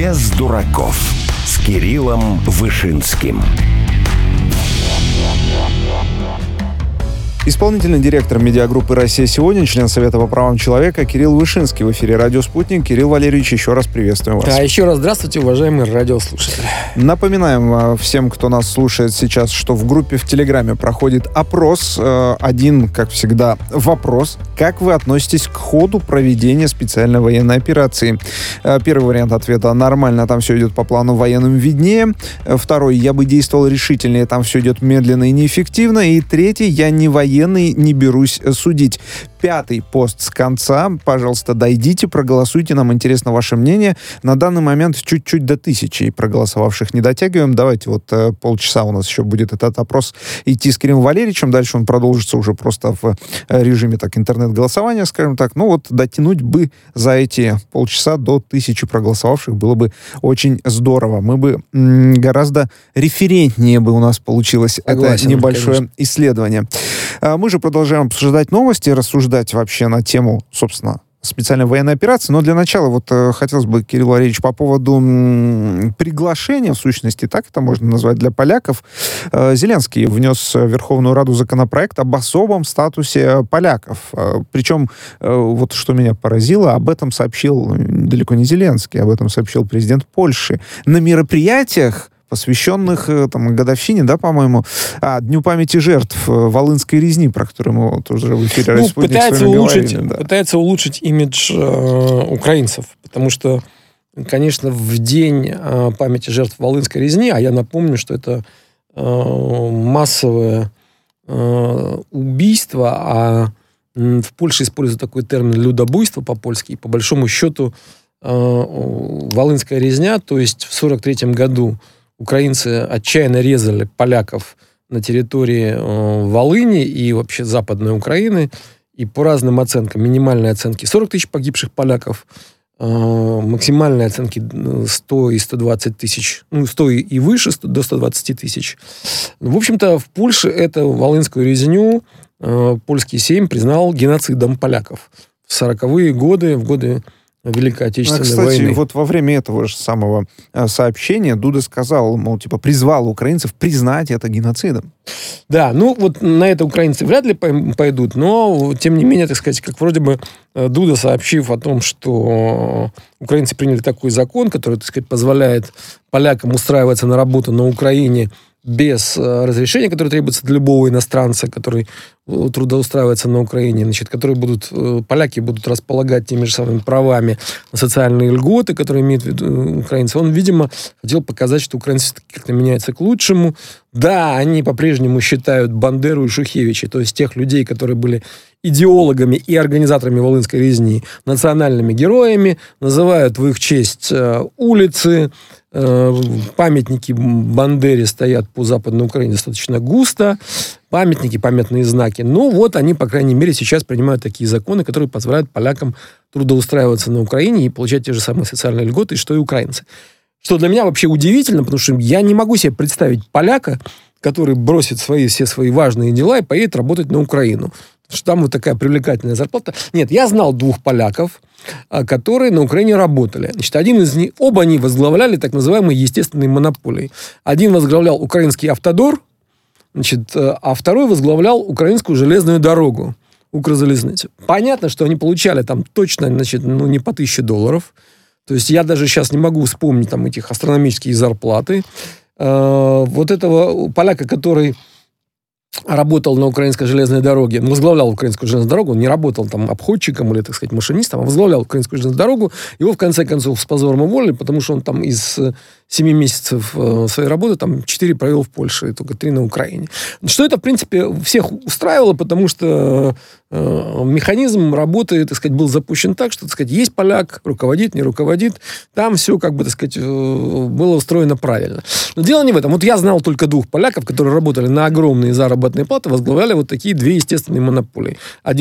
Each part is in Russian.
«Без дураков» с Кириллом Вышинским. Исполнительный директор медиагруппы «Россия сегодня», член Совета по правам человека Кирилл Вышинский в эфире «Радио Спутник». Кирилл Валерьевич, еще раз приветствуем вас. Еще раз здравствуйте, уважаемые радиослушатели. Напоминаем всем, кто нас слушает сейчас, что в группе в Телеграме проходит опрос. Один, как всегда, вопрос. Как вы относитесь к ходу проведения специальной военной операции? Первый вариант ответа: нормально, там все идет по плану, военным виднее. Второй: я бы действовал решительнее, там все идет медленно и неэффективно. И третий: я не военный, не берусь судить. Пятый пост с конца. Пожалуйста, дойдите, проголосуйте. Нам интересно ваше мнение. На данный момент чуть-чуть до 1000 проголосовавших не дотягиваем. Давайте полчаса у нас еще будет этот опрос идти с Кириллом Валерьевичем. Дальше он продолжится уже просто в режиме интернет-голосования, скажем так. Дотянуть бы за эти полчаса до 1000 проголосовавших было бы очень здорово. Мы бы гораздо референтнее бы у нас получилось. Согласен, это небольшое, конечно, исследование. Мы же продолжаем обсуждать новости, рассуждать вообще на тему, собственно, специальной военной операции. Но для начала хотелось бы, Кирилл Валерьевич, по поводу приглашения, в сущности, так это можно назвать, для поляков. Зеленский внес в Верховную Раду законопроект об особом статусе поляков. Причем, что меня поразило, об этом сообщил далеко не Зеленский, об этом сообщил президент Польши. На мероприятиях, посвященных годовщине, по-моему, Дню памяти жертв Волынской резни, про которую мы тоже в эфире «Радио Спутник» пытается улучшить имидж украинцев, потому что, конечно, в день памяти жертв Волынской резни, а я напомню, что это массовое убийство, а в Польше используют такой термин «людобуйство» по-польски, и по большому счету Волынская резня, то есть в 1943 году украинцы отчаянно резали поляков на территории Волыни и вообще Западной Украины. И по разным оценкам, минимальные оценки 40 тысяч погибших поляков, максимальные оценки 100 и 120 тысяч, 100 и выше, до 120 тысяч. В общем-то, в Польше эту Волынскую резню польский сейм признал геноцидом поляков в 40-е годы, в годы Великой Отечественной войны. Кстати, во время этого же самого сообщения Дуда сказал, призвал украинцев признать это геноцидом. Да, на это украинцы вряд ли пойдут, но, тем не менее, как вроде бы Дуда, сообщив о том, что украинцы приняли такой закон, который, позволяет полякам устраиваться на работу на Украине без разрешения, которое требуется для любого иностранца, который трудоустраивается на Украине, поляки будут располагать теми же самыми правами на социальные льготы, которые имеют в виду украинцы. Он, видимо, хотел показать, что украинцы как-то меняются к лучшему. Да, они по-прежнему считают Бандеру и Шухевича, то есть тех людей, которые были идеологами и организаторами Волынской резни, национальными героями, называют в их честь улицы, памятники Бандере стоят по Западной Украине достаточно густо, памятники, памятные знаки. Они, по крайней мере, сейчас принимают такие законы, которые позволяют полякам трудоустраиваться на Украине и получать те же самые социальные льготы, что и украинцы. Что для меня вообще удивительно, потому что я не могу себе представить поляка, который бросит все свои важные дела и поедет работать на Украину. Что там такая привлекательная зарплата. Нет, я знал 2 поляков, которые на Украине работали. Один из них, оба они возглавляли так называемые естественные монополии. Один возглавлял украинский автодор, а второй возглавлял украинскую железную дорогу, Укрзалезницу. Понятно, что они получали там точно, не по $1000. То есть я даже сейчас не могу вспомнить этих астрономические зарплаты. Этого поляка, который работал на украинской железной дороге, возглавлял украинскую железную дорогу, он не работал обходчиком или, машинистом, а возглавлял украинскую железную дорогу. Его, в конце концов, с позором уволили, потому что он из 7 месяцев своей работы 4 провел в Польше, и только 3 на Украине. Что это, в принципе, всех устраивало, потому что механизм работы, был запущен так, что, есть поляк, руководит, не руководит, там все, было устроено правильно. Но дело не в этом. Я знал только 2 поляков, которые работали на огромные заработные платы, возглавляли такие 2 естественные монополии. Один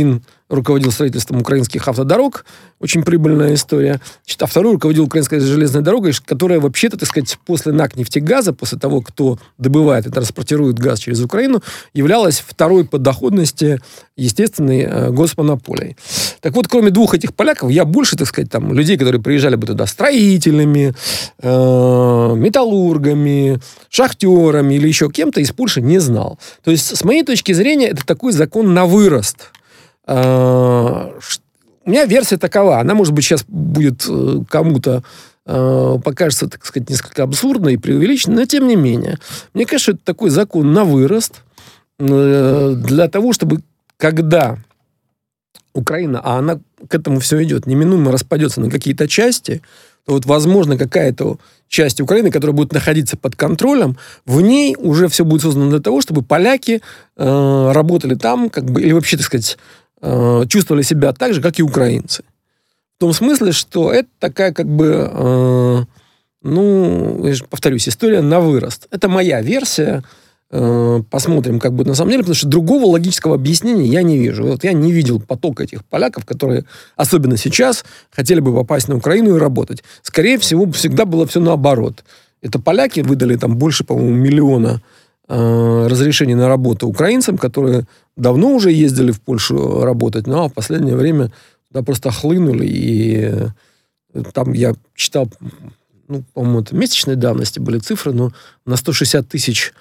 руководил строительством украинских автодорог, очень прибыльная история. Значит, а второй руководил украинской железной дорогой, которая вообще-то, так сказать, после НАК «Нефтегаза», после того, кто добывает и транспортирует газ через Украину, являлась второй по доходности естественной госмонополией. Так вот, кроме двух этих поляков, я больше, так сказать, там, людей, которые приезжали бы туда строителями, металлургами, шахтерами или еще кем-то, из Польши не знал. То есть, с моей точки зрения, это такой закон на вырост. У меня версия такова. Она, может быть, сейчас будет кому-то покажется, так сказать, несколько абсурдной и преувеличенной, но тем не менее. Мне кажется, это такой закон на вырост для того, чтобы когда Украина, а она к этому все идет, неминуемо распадется на какие-то части, то вот, возможно, какая-то часть Украины, которая будет находиться под контролем, в ней уже все будет создано для того, чтобы поляки работали там, как бы, или вообще, так сказать, чувствовали себя так же, как и украинцы. В том смысле, что это такая, как бы, я же повторюсь, история на вырост. Это моя версия. Посмотрим, как будет на самом деле, потому что другого логического объяснения я не вижу. Вот я не видел потока этих поляков, которые, особенно сейчас, хотели бы попасть на Украину и работать. Скорее всего, всегда было все наоборот. Это поляки выдали там больше, по-моему, 1 миллиона разрешений на работу украинцам, которые давно уже ездили в Польшу работать, но в последнее время туда просто хлынули, и там я читал, по-моему, это месячной давности были цифры, но на 160 тысяч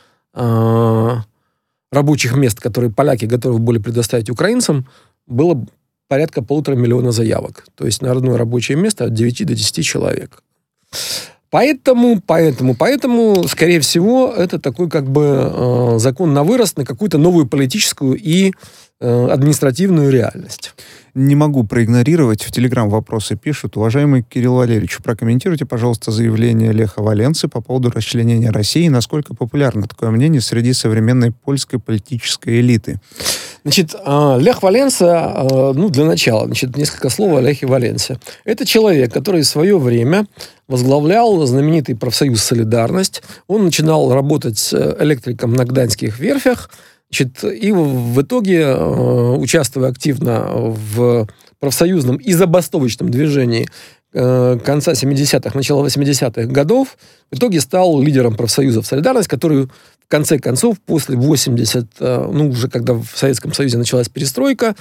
рабочих мест, которые поляки готовы были предоставить украинцам, было порядка 1,5 миллиона заявок. То есть на одно рабочее место от 9 до 10 человек. Поэтому, скорее всего, это такой как бы закон на вырост, на какую-то новую политическую и административную реальность. Не могу проигнорировать. В Телеграм вопросы пишут. Уважаемый Кирилл Валерьевич, прокомментируйте, пожалуйста, заявление Леха Валенсы по поводу расчленения России. Насколько популярно такое мнение среди современной польской политической элиты? Значит, Лех Валенса, для начала, несколько слов о Лехе Валенсе. Это человек, который в свое время возглавлял знаменитый профсоюз «Солидарность». Он начинал работать электриком на гданьских верфях, и в итоге, участвуя активно в профсоюзном и забастовочном движении конца 70-х, начала 80-х годов, в итоге стал лидером профсоюзов «Солидарность», который в конце концов, после 80, уже когда в Советском Союзе началась перестройка,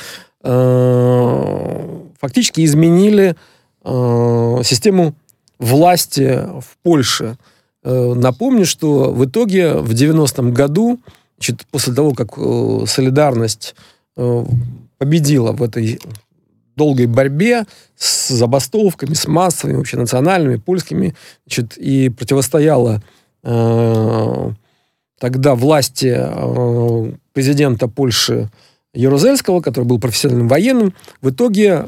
фактически изменили систему власти в Польше. Напомню, что в итоге в 90-м году, после того, как «Солидарность» победила в этой долгой борьбе с забастовками, с массовыми, вообще национальными, польскими, и противостояла тогда власти президента Польши Ярузельского, который был профессиональным военным. В итоге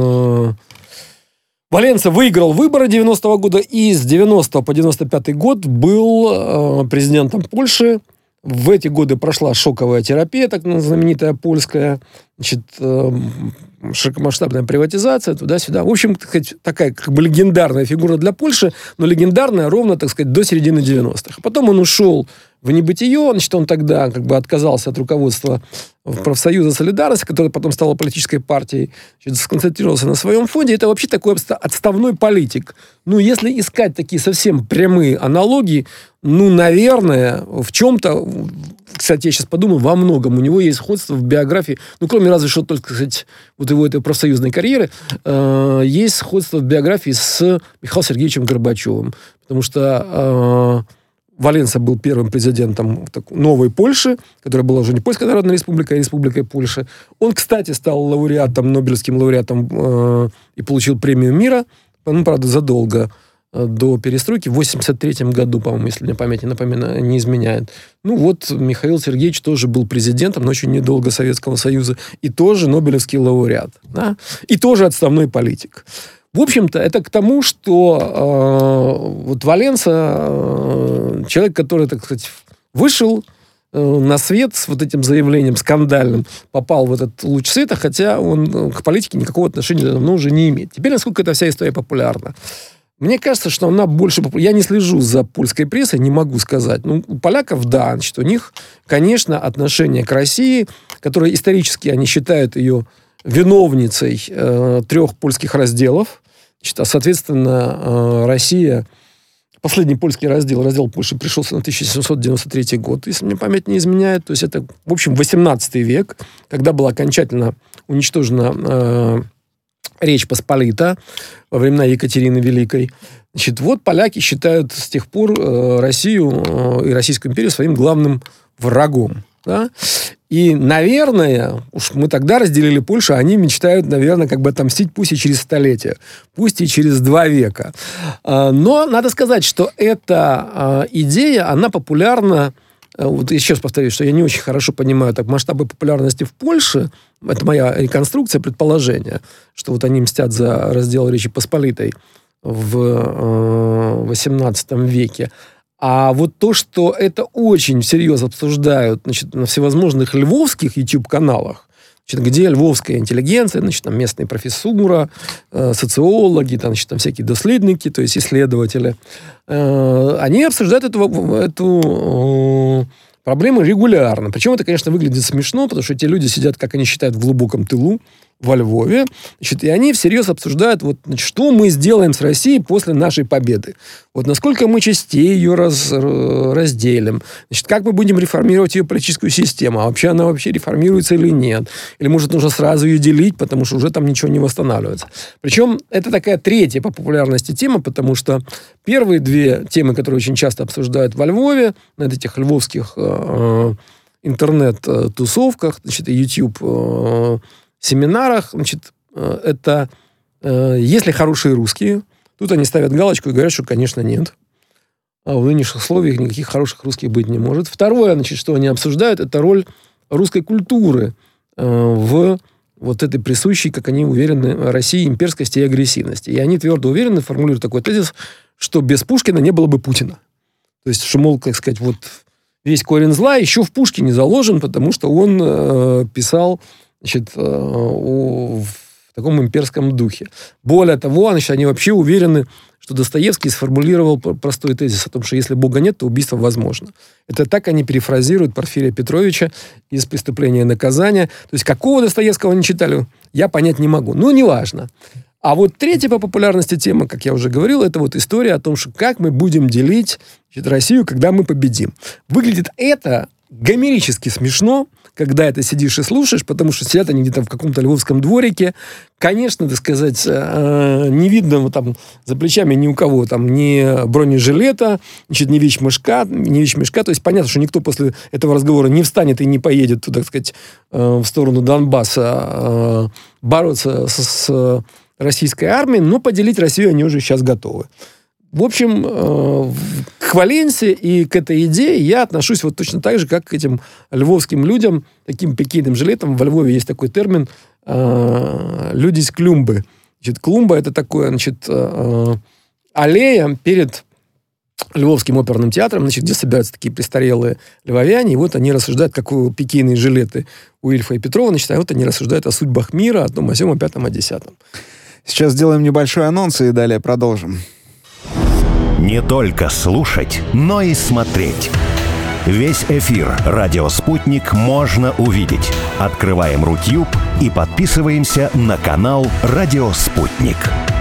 Валенса выиграл выборы 90-го года и с 90 по 95 год был президентом Польши. В эти годы прошла шоковая терапия, так знаменитая польская, широкомасштабная приватизация, туда-сюда. В общем, так сказать, такая как бы легендарная фигура для Польши, но легендарная ровно, так сказать, до середины 90-х. Потом он ушел в небытие, он тогда как бы отказался от руководства профсоюза «Солидарность», которая потом стала политической партией, сконцентрировался на своем фонде. Это вообще такой отставной политик. Если искать такие совсем прямые аналогии, наверное, в чем-то, кстати, я сейчас подумал, во многом у него есть сходство в биографии, кроме разве что только, кстати, вот его этой профсоюзной карьеры, есть сходство в биографии с Михаилом Сергеевичем Горбачевым. Потому что Валенса был первым президентом новой Польши, которая была уже не Польская Народная Республика, а Республикой Польши. Он, кстати, стал лауреатом, Нобелевским лауреатом и получил премию мира, правда, задолго до перестройки, в 83-м году, по-моему, если мне память не изменяет. Михаил Сергеевич тоже был президентом, но очень недолго Советского Союза, и тоже Нобелевский лауреат, да? И тоже отставной политик. В общем-то, это к тому, что Валенса, человек, который, так сказать, вышел на свет с вот этим заявлением скандальным, попал в этот луч света, хотя он к политике никакого отношения давно уже не имеет. Теперь, насколько эта вся история популярна? Мне кажется, что она больше популярна. Я не слежу за польской прессой, не могу сказать. У поляков, да, у них, конечно, отношение к России, которое исторически они считают ее виновницей 3 польских разделов. Значит, а, соответственно, Россия... Последний польский раздел Польши пришелся на 1793 год, если мне память не изменяет. То есть это, в общем, 18 век, когда была окончательно уничтожена Речь Посполита во времена Екатерины Великой. Значит, вот поляки считают с тех пор Россию и Российскую империю своим главным врагом. Да? И, наверное, уж мы тогда разделили Польшу, они мечтают, наверное, как бы отомстить пусть и через столетия, пусть и через 2 века. Но надо сказать, что эта идея, она популярна. Вот еще раз повторюсь, что я не очень хорошо понимаю так масштабы популярности в Польше. Это моя реконструкция, предположение, что вот они мстят за раздел Речи Посполитой в XVIII веке. А вот то, что это очень всерьез обсуждают, значит, на всевозможных львовских YouTube-каналах, значит, где львовская интеллигенция, значит, там местная профессура, социологи, там, значит, там всякие доследники, то есть исследователи, они обсуждают эту проблему регулярно. Причем это, конечно, выглядит смешно, потому что эти люди сидят, как они считают, в глубоком тылу, во Львове, значит, и они всерьез обсуждают, вот, значит, что мы сделаем с Россией после нашей победы. Вот насколько мы частей ее разделим, значит, как мы будем реформировать ее политическую систему, а вообще она вообще реформируется или нет. Или, может, нужно сразу ее делить, потому что уже там ничего не восстанавливается. Причем это такая 3-я по популярности тема, потому что первые 2 темы, которые очень часто обсуждают во Львове, на этих львовских интернет-тусовках, значит, и YouTube семинарах, значит, это есть ли хорошие русские. Тут они ставят галочку и говорят, что, конечно, нет. А в нынешних условиях никаких хороших русских быть не может. Второе, значит, что они обсуждают, это роль русской культуры в вот этой присущей, как они уверены, России имперскости и агрессивности. И они твердо уверены, формулируют такой тезис, что без Пушкина не было бы Путина. То есть, что, мол, как сказать, вот весь корень зла еще в Пушкине заложен, потому что он писал, значит, в таком имперском духе. Более того, значит, они вообще уверены, что Достоевский сформулировал простой тезис о том, что если Бога нет, то убийство возможно. Это так они перефразируют Порфирия Петровича из «Преступления и наказания». То есть, какого Достоевского они читали, я понять не могу. Ну, неважно. А вот 3-я по популярности тема, как я уже говорил, это вот история о том, что как мы будем делить, значит, Россию, когда мы победим. Выглядит это гомерически смешно, когда это сидишь и слушаешь, потому что сидят они где-то в каком-то львовском дворике. Конечно, так сказать, не видно там за плечами ни у кого там ни бронежилета, значит, ни вещмешка. То есть понятно, что никто после этого разговора не встанет и не поедет, так сказать, в сторону Донбасса бороться с российской армией, но поделить Россию они уже сейчас готовы. В общем, к Валенсии и к этой идее я отношусь вот точно так же, как к этим львовским людям, таким пикейным жилетам. Во Львове есть такой термин «люди с клумбы». Значит, клумба – это такое, значит, аллея перед Львовским оперным театром, значит, где собираются такие престарелые львовяне, и вот они рассуждают, как пикейные жилеты у Ильфа и Петрова, значит, а вот они рассуждают о судьбах мира, о том, о сём, о пятом, о 10. Сейчас сделаем небольшой анонс и далее продолжим. Не только слушать, но и смотреть. Весь эфир «Радио Спутник» можно увидеть. Открываем Рутьюб и подписываемся на канал «Радио Спутник».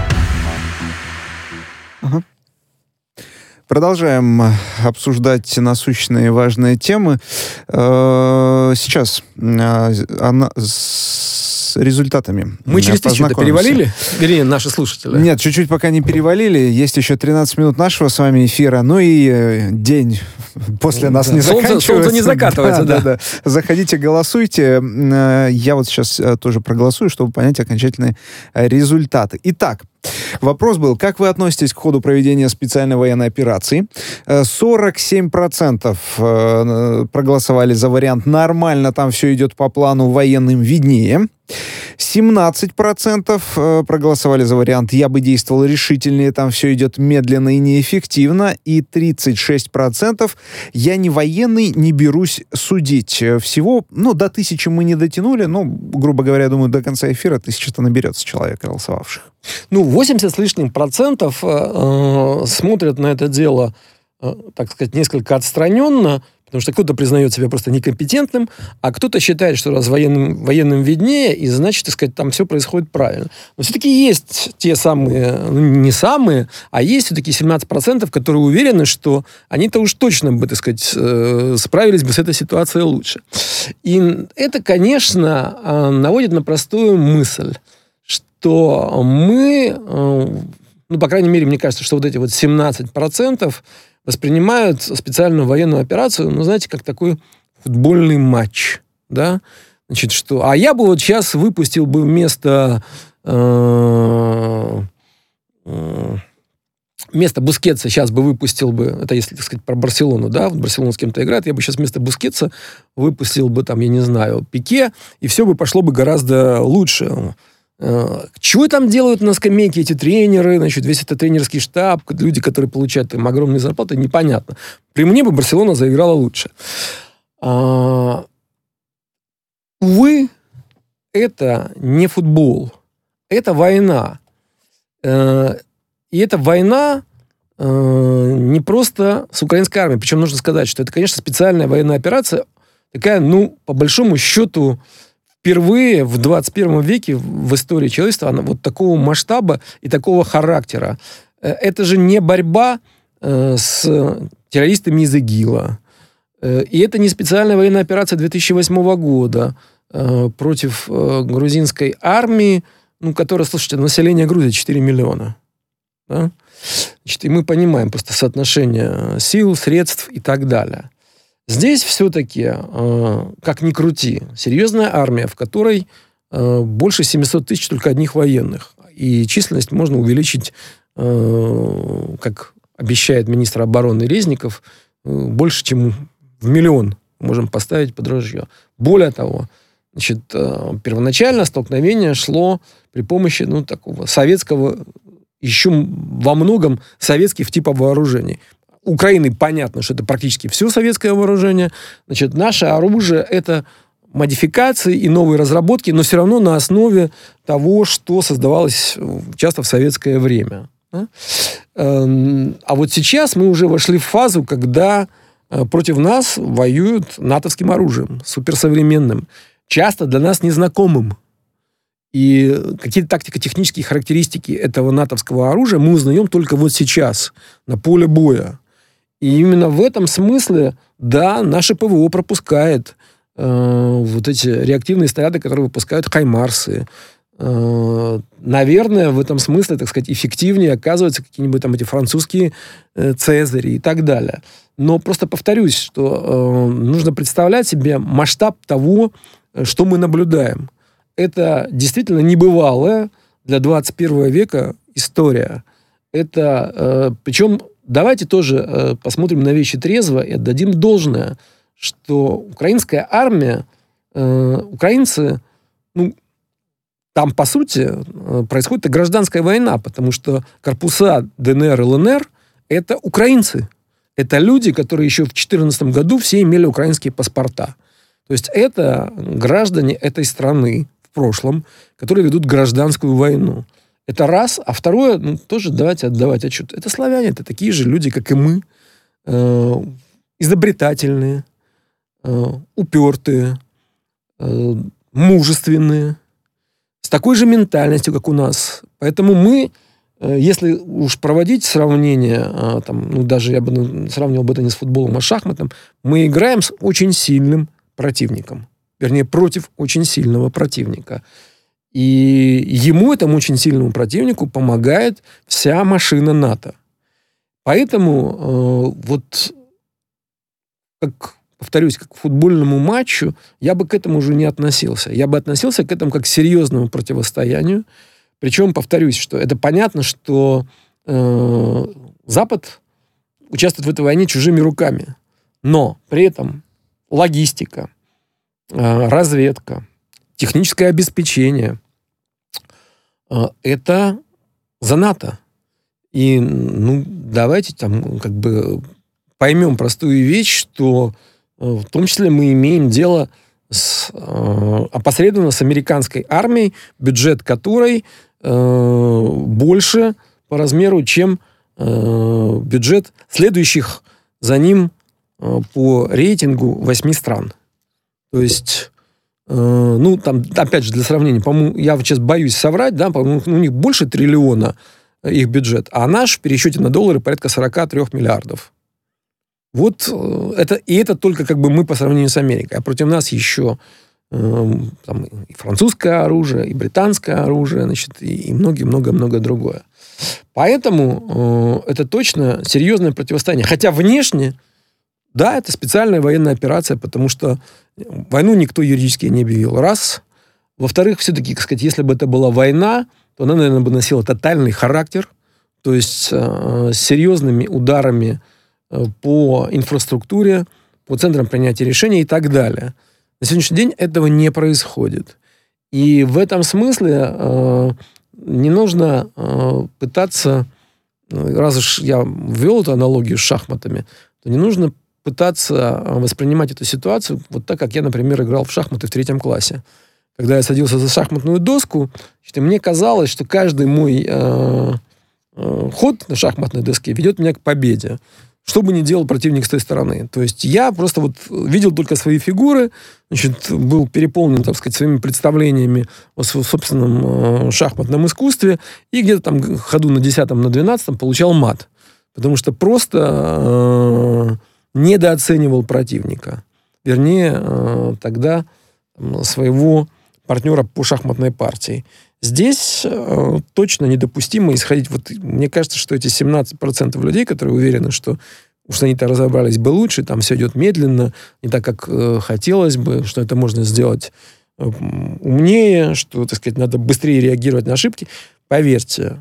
Ага. Продолжаем обсуждать насущные важные темы. Сейчас с результатами. Мы через 1000 перевалили? Вернее, наши слушатели. Нет, чуть-чуть пока не перевалили. Есть еще 13 минут нашего с вами эфира. Ну и день после нас не заканчивается. Солнце не закатывается, да. Заходите, голосуйте. Я вот сейчас тоже проголосую, чтобы понять окончательные результаты. Итак, вопрос был, как вы относитесь к ходу проведения специальной военной операции? 47% проголосовали за вариант «нормально, там все идет по плану, военным виднее». 17% проголосовали за вариант «я бы действовал решительнее, там все идет медленно и неэффективно». И 36% «я не военный, не берусь судить». Всего, до 1000 мы не дотянули, но, грубо говоря, думаю, до конца эфира 1000-то наберется человек голосовавших. 80 с лишним процентов смотрят на это дело, так сказать, несколько отстраненно, Потому что кто-то признает себя просто некомпетентным, а кто-то считает, что раз военным виднее, и значит, так сказать, там все происходит правильно. Но все-таки есть те самые, не самые, а есть все-таки 17%, которые уверены, что они-то уж точно бы, так сказать, справились бы с этой ситуацией лучше. И это, конечно, наводит на простую мысль, что мы, ну, по крайней мере, мне кажется, что вот эти вот 17% воспринимают специальную военную операцию, ну, знаете, как такой футбольный матч, да? Значит, что... А я бы вот сейчас выпустил бы вместо Бускетса, сейчас бы выпустил бы, это если, так сказать, про Барселону, да, вот Барселона с кем-то играет, я бы сейчас вместо Бускетса выпустил бы, там, я не знаю, Пике, и все бы пошло бы гораздо лучше. Чего там делают на скамейке эти тренеры, значит, весь этот тренерский штаб, люди, которые получают там огромные зарплаты, непонятно. При мне бы Барселона заиграла лучше. Увы, это не футбол, это война. И эта война не просто с украинской армией. Причем нужно сказать, что это, конечно, специальная военная операция, такая, ну, по большому счету, впервые в 21 веке в истории человечества она вот такого масштаба и такого характера. Это же не борьба с террористами из ИГИЛа. И это не специальная военная операция 2008 года против грузинской армии, ну, которая, слушайте, население Грузии 4 миллиона. Да? Значит, и мы понимаем просто соотношение сил, средств и так далее. Здесь все-таки, как ни крути, серьезная армия, в которой больше 700 тысяч только одних военных. И численность можно увеличить, как обещает министр обороны Резников, больше, чем в 1 миллион можем поставить под ружье. Более того, значит, первоначально столкновение шло при помощи, ну, такого советского, еще во многом советских типов вооружений. Украины понятно, что это практически все советское вооружение. Значит, наше оружие — это модификации и новые разработки, но все равно на основе того, что создавалось часто в советское время. А вот сейчас мы уже вошли в фазу, когда против нас воюют натовским оружием, суперсовременным, часто для нас незнакомым. И какие-то тактико-технические характеристики этого натовского оружия мы узнаем только вот сейчас, на поле боя. И именно в этом смысле, да, наше ПВО пропускает вот эти реактивные снаряды, которые выпускают хаймарсы. Наверное, в этом смысле, так сказать, эффективнее оказываются какие-нибудь там эти французские Цезари и так далее. Но просто повторюсь, что нужно представлять себе масштаб того, что мы наблюдаем. Это действительно небывалая для 21 века история. Это, причем, давайте тоже посмотрим на вещи трезво и отдадим должное, что украинская армия, украинцы, ну, там, по сути, происходит и гражданская война, потому что корпуса ДНР и ЛНР – это украинцы. Это люди, которые еще в 2014 году все имели украинские паспорта. То есть это граждане этой страны в прошлом, которые ведут гражданскую войну. Это раз. А второе, ну, тоже давайте отдавать отчет. Это славяне, это такие же люди, как и мы. Изобретательные, упертые, мужественные, с такой же ментальностью, как у нас. Поэтому мы, если уж проводить сравнение, там, ну, даже я бы сравнивал бы это не с футболом, а с шахматом, мы играем с очень сильным противником. Вернее, против очень сильного противника. И ему, этому очень сильному противнику, помогает вся машина НАТО. Поэтому вот, как, повторюсь, как к футбольному матчу, я бы к этому уже не относился. Я бы относился к этому как к серьезному противостоянию. Причем, повторюсь, что это понятно, что Запад участвует в этой войне чужими руками. Но при этом логистика, разведка, техническое обеспечение – это за НАТО. И, ну, давайте там как бы поймем простую вещь, что в том числе мы имеем дело опосредованно с американской армией, бюджет которой больше по размеру, чем бюджет следующих за ним по рейтингу 8 стран. То есть, там, опять же, для сравнения, по-моему, я сейчас боюсь соврать, да, по-моему, у них больше 1 триллиона их бюджет, а наш в пересчете на доллары порядка 43 миллиардов. Вот это только как бы мы по сравнению с Америкой. А против нас еще там, и французское оружие, и британское оружие, значит, и много-много-много другое. Поэтому это точно серьезное противостояние. Хотя внешне, да, это специальная военная операция, потому что войну никто юридически не объявил. Раз. Во-вторых, все-таки, так сказать, если бы это была война, то она, наверное, бы носила тотальный характер, то есть с серьезными ударами по инфраструктуре, по центрам принятия решений и так далее. На сегодняшний день этого не происходит. И в этом смысле не нужно пытаться, раз уж я ввел эту аналогию с шахматами, то не нужно пытаться воспринимать эту ситуацию вот так, как я, например, играл в шахматы в 3 классе. Когда я садился за шахматную доску, мне казалось, что каждый мой ход на шахматной доске ведет меня к победе. Что бы ни делал противник с той стороны. То есть я просто вот видел только свои фигуры, значит, был переполнен, так сказать, своими представлениями о собственном шахматном искусстве, и где-то там ходу на 10-м, на 12-м получал мат. Потому что просто недооценивал противника. Вернее, тогда своего партнера по шахматной партии. Здесь точно недопустимо исходить... Вот, мне кажется, что эти 17% людей, которые уверены, что уж они-то разобрались бы лучше, там все идет медленно, не так, как хотелось бы, что это можно сделать умнее, что, так сказать, надо быстрее реагировать на ошибки. Поверьте,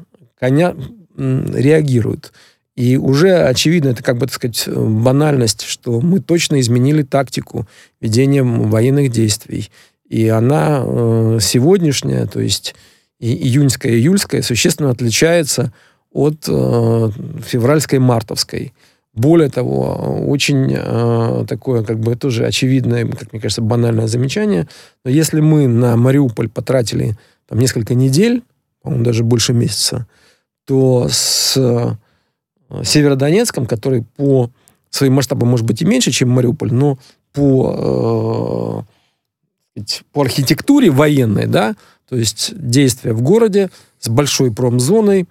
реагируют. И уже очевидно, это как бы, так сказать, банальность, что мы точно изменили тактику ведения военных действий. И она сегодняшняя, то есть июньская, июльская, существенно отличается от февральской, мартовской. Более того, очень такое, как бы, тоже очевидное, как мне кажется, банальное замечание. Но если мы на Мариуполь потратили там несколько недель, по-моему, даже больше месяца, то с Северодонецком, который по своим масштабам может быть и меньше, чем Мариуполь, но по архитектуре военной, да, то есть действия в городе с большой промзоной,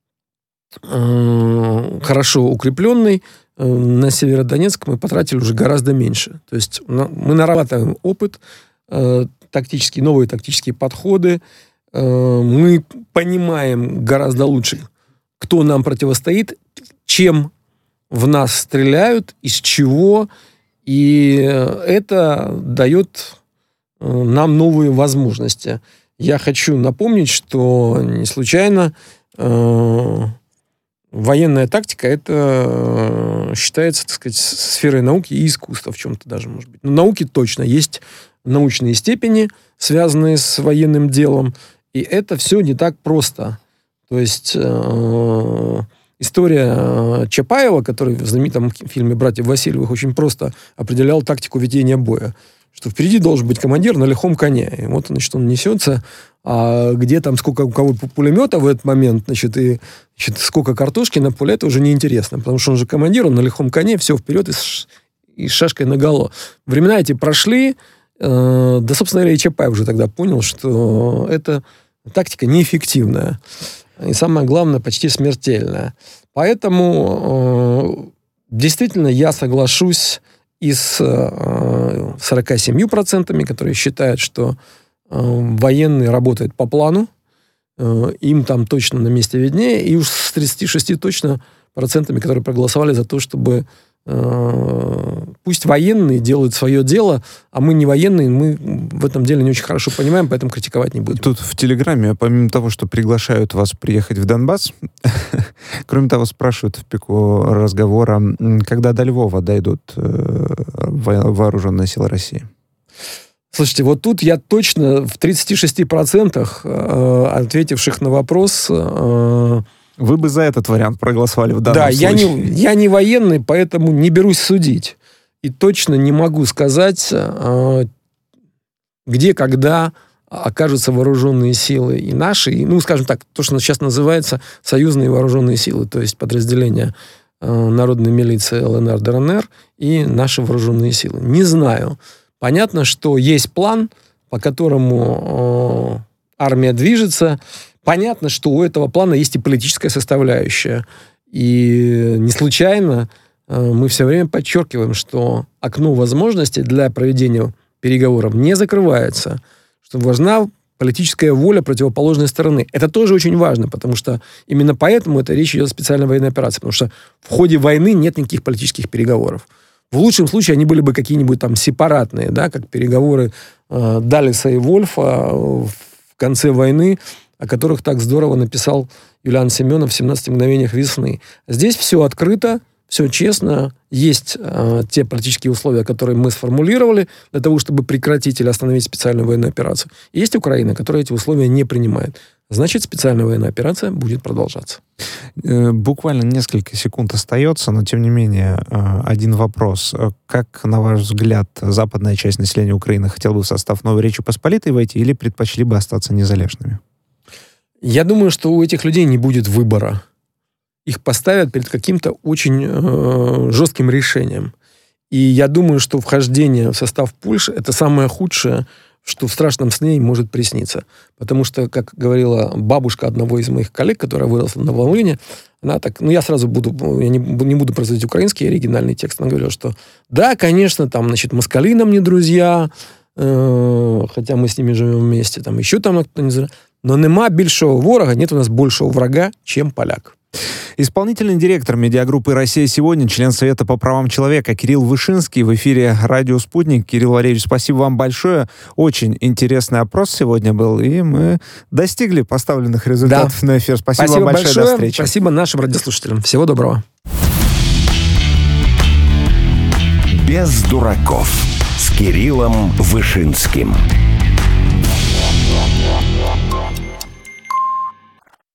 хорошо укрепленной, на Северодонецк мы потратили уже гораздо меньше. То есть мы нарабатываем опыт, новые тактические подходы, мы понимаем гораздо лучше, кто нам противостоит, чем в нас стреляют, из чего, и это дает нам новые возможности. Я хочу напомнить, что не случайно военная тактика это считается, так сказать, сферой науки и искусства в чем-то даже, может быть. Но науки точно есть научные степени, связанные с военным делом, и это все не так просто. То есть история Чапаева, который в знаменитом фильме «Братьев Васильевых» очень просто определял тактику ведения боя. Что впереди должен быть командир на лихом коне. И вот, значит, он несется, а где там, сколько у кого пулемета в этот момент, значит, и сколько картошки на поле, это уже неинтересно. Потому что он же командир, он на лихом коне, все вперед и с шашкой наголо. Времена эти прошли, да, собственно говоря, и Чапаев уже тогда понял, что эта тактика неэффективная. И самое главное, почти смертельная. Поэтому действительно я соглашусь и с 47%, которые считают, что военные работают по плану, им там точно на месте виднее, и уж с 36% точно процентами, которые проголосовали за то, чтобы пусть военные делают свое дело, а мы не военные, мы в этом деле не очень хорошо понимаем, поэтому критиковать не будем. Тут в Телеграме, помимо того, что приглашают вас приехать в Донбасс, кроме того, спрашивают в пику разговора, когда до Львова дойдут вооруженные силы России. Слушайте, вот тут я точно в 36% ответивших на вопрос... Вы бы за этот вариант проголосовали в данном случае. Да, я не военный, поэтому не берусь судить. И точно не могу сказать, где, когда окажутся вооруженные силы и наши, и, ну, скажем так, то, что сейчас называется союзные вооруженные силы, то есть подразделения народной милиции ЛНР, ДНР и наши вооруженные силы. Не знаю. Понятно, что есть план, по которому армия движется. Понятно, что у этого плана есть и политическая составляющая. И не случайно мы все время подчеркиваем, что окно возможностей для проведения переговоров не закрывается, что важна политическая воля противоположной стороны. Это тоже очень важно, потому что именно поэтому это речь идет о специальной военной операции, потому что в ходе войны нет никаких политических переговоров. В лучшем случае они были бы какие-нибудь там сепаратные, да, как переговоры Даллеса и Вольфа в конце войны, о которых так здорово написал Юлиан Семенов в «17 мгновениях весны». Здесь все открыто, все честно, есть те политические условия, которые мы сформулировали для того, чтобы прекратить или остановить специальную военную операцию. И есть Украина, которая эти условия не принимает. Значит, специальная военная операция будет продолжаться. Буквально несколько секунд остается, но тем не менее один вопрос. Как, на ваш взгляд, западная часть населения Украины хотела бы в состав Новой Речи Посполитой войти или предпочли бы остаться незалежными? Я думаю, что у этих людей не будет выбора. Их поставят перед каким-то очень жестким решением. И я думаю, что вхождение в состав Польши – это самое худшее, что в страшном сне им может присниться. Потому что, как говорила бабушка одного из моих коллег, которая выросла на Волыне, она так, я сразу я не буду производить украинский оригинальный текст, она говорила, что да, конечно, там, значит, москали нам не друзья, хотя мы с ними живем вместе, там еще там кто-то не знает, но нема більшого ворога, нет у нас большего врага, чем поляк. Исполнительный директор медиагруппы «Россия сегодня», член Совета по правам человека Кирилл Вышинский в эфире «Радио Спутник». Кирилл Валерьевич, спасибо вам большое. Очень интересный опрос сегодня был, и мы достигли поставленных результатов на эфир. Спасибо вам большое. До встречи. Спасибо нашим радиослушателям. Всего доброго. «Без дураков» с Кириллом Вышинским.